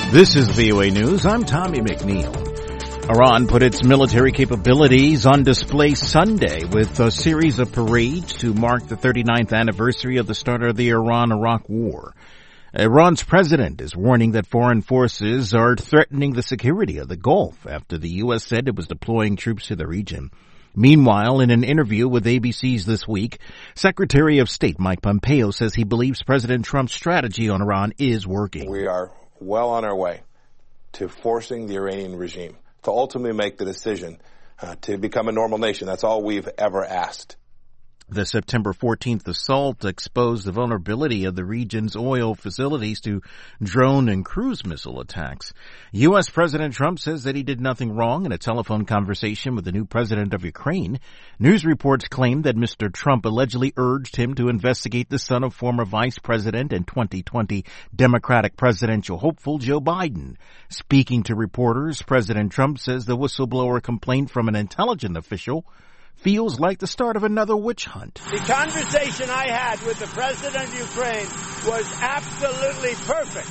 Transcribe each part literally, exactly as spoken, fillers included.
This is V O A News. I'm Tommy McNeil. Iran put its military capabilities on display Sunday with a series of parades to mark the thirty-ninth anniversary of the start of the Iran-Iraq War. Iran's president is warning that foreign forces are threatening the security of the Gulf after the U S said it was deploying troops to the region. Meanwhile, in an interview with A B C's This Week, Secretary of State Mike Pompeo says he believes President Trump's strategy on Iran is working. We are well on our way to forcing the Iranian regime to ultimately make the decision uh, to become a normal nation. That's all we've ever asked. The September fourteenth assault exposed the vulnerability of the region's oil facilities to drone and cruise missile attacks. U S. President Trump says that he did nothing wrong in a telephone conversation with the new president of Ukraine. News reports claim that Mister Trump allegedly urged him to investigate the son of former vice president and twenty twenty Democratic presidential hopeful Joe Biden. Speaking to reporters, President Trump says the whistleblower complaint from an intelligence official feels like the start of another witch hunt. The conversation I had with the president of Ukraine was absolutely perfect.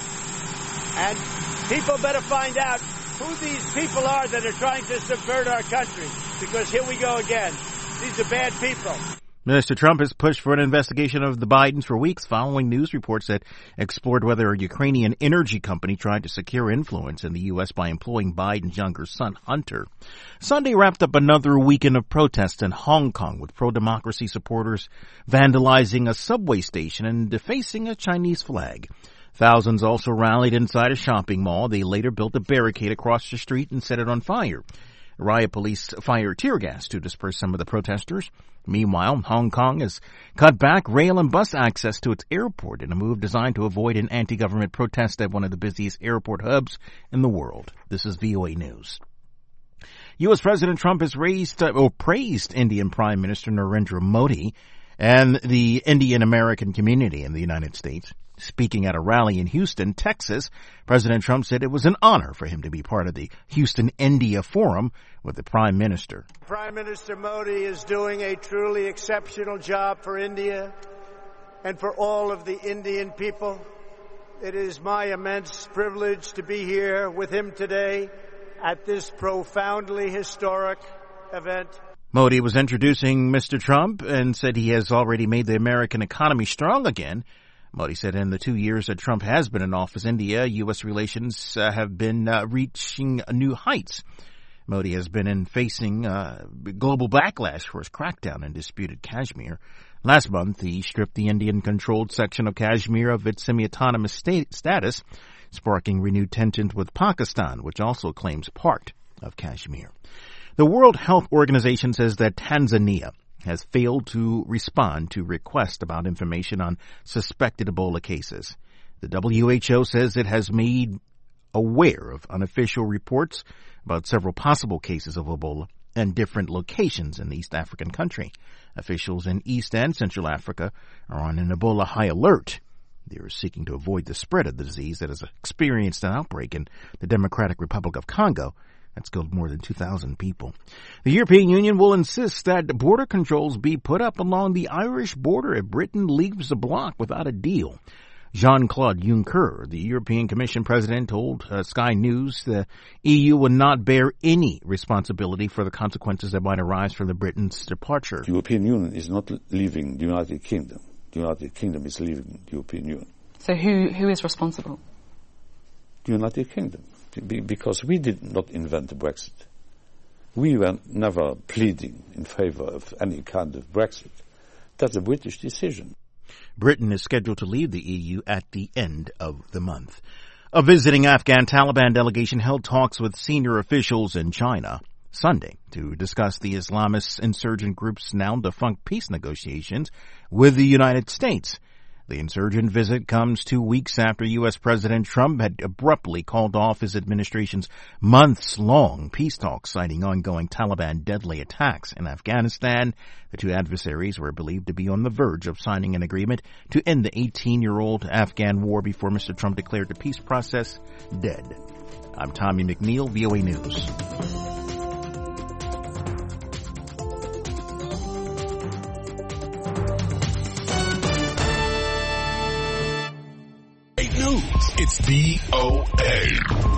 And people better find out who these people are that are trying to subvert our country, because here we go again. These are bad people. Mister Trump has pushed for an investigation of the Bidens for weeks following news reports that explored whether a Ukrainian energy company tried to secure influence in the U S by employing Biden's younger son, Hunter. Sunday wrapped up another weekend of protests in Hong Kong, with pro-democracy supporters vandalizing a subway station and defacing a Chinese flag. Thousands also rallied inside a shopping mall. They later built a barricade across the street and set it on fire. Riot police fired tear gas to disperse some of the protesters. Meanwhile, Hong Kong has cut back rail and bus access to its airport in a move designed to avoid an anti-government protest at one of the busiest airport hubs in the world. This is V O A News. U S. President Trump has raised uh, or praised Indian Prime Minister Narendra Modi and the Indian American community in the United States. Speaking at a rally in Houston, Texas, President Trump said it was an honor for him to be part of the Houston India Forum with the Prime Minister. Prime Minister Modi is doing a truly exceptional job for India and for all of the Indian people. It is my immense privilege to be here with him today at this profoundly historic event. Modi was introducing Mister Trump and said he has already made the American economy strong again. Modi said in the two years that Trump has been in office, India, U S relations uh, have been uh, reaching new heights. Modi has been in facing uh, global backlash for his crackdown in disputed Kashmir. Last month, he stripped the Indian-controlled section of Kashmir of its semi-autonomous state status, sparking renewed tensions with Pakistan, which also claims part of Kashmir. The World Health Organization says that Tanzania has failed to respond to requests about information on suspected Ebola cases. The W H O says it has made aware of unofficial reports about several possible cases of Ebola and different locations in the East African country. Officials in East and Central Africa are on an Ebola high alert. They are seeking to avoid the spread of the disease that has experienced an outbreak in the Democratic Republic of Congo that's killed more than two thousand people. The European Union will insist that border controls be put up along the Irish border if Britain leaves the bloc without a deal. Jean-Claude Juncker, the European Commission president, told uh, Sky News the E U would not bear any responsibility for the consequences that might arise from the Britain's departure. The European Union is not leaving the United Kingdom. The United Kingdom is leaving the European Union. So who who is responsible? The United Kingdom. Because we did not invent the Brexit. We were never pleading in favor of any kind of Brexit. That's a British decision. Britain is scheduled to leave the E U at the end of the month. A visiting Afghan Taliban delegation held talks with senior officials in China Sunday to discuss the Islamist insurgent group's now defunct peace negotiations with the United States. The insurgent visit comes two weeks after U S. President Trump had abruptly called off his administration's months-long peace talks, citing ongoing Taliban deadly attacks in Afghanistan. The two adversaries were believed to be on the verge of signing an agreement to end the eighteen-year-old Afghan war before Mister Trump declared the peace process dead. I'm Tommy McNeil, V O A News. It's V O A. Today.